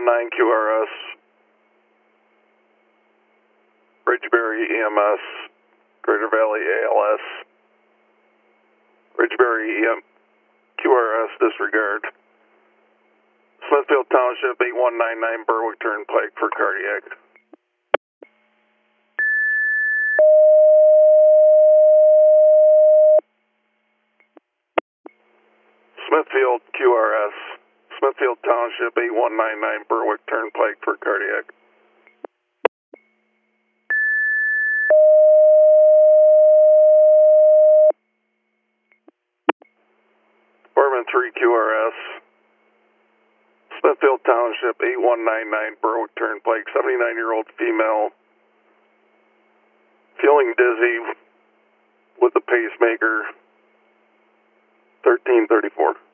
319 QRS, Ridgeberry EMS, Greater Valley ALS, Ridgeberry QRS disregard. Smithfield Township 8199 Berwick Turnpike for cardiac. Smithfield QRS, Smithfield Township 8199 Berwick Turnpike for cardiac. Department 3 QRS, Smithfield Township 8199 Berwick Turnpike, 79-year-old female, feeling dizzy with the pacemaker, 1334.